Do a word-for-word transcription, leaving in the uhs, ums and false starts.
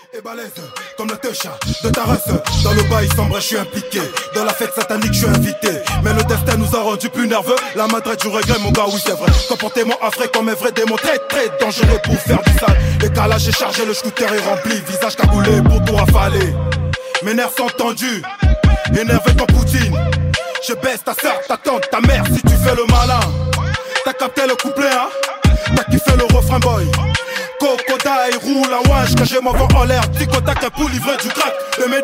Et balèze, comme le techa de ta race. Dans le bail sombre, je suis impliqué. Dans la fête satanique, je suis invité. Mais le destin nous a rendu plus nerveux. La madrette du regret, mon gars, oui c'est vrai. Comportement affreux comme un vrai démon. Très très dangereux pour faire du sale. Les calages est chargé, le scooter est rempli. Visage cagoulé pour tout rafaler. Mes nerfs sont tendus, énervé comme Poutine. Je baisse ta soeur, ta tante, ta mère si tu fais le malin. T'as capté le couplet, hein? T'as kiffé le refrain, boy. Cocoda et roule à ouage, que j'ai mon vent en l'air. Tico tac pour livrer du crack. Le médic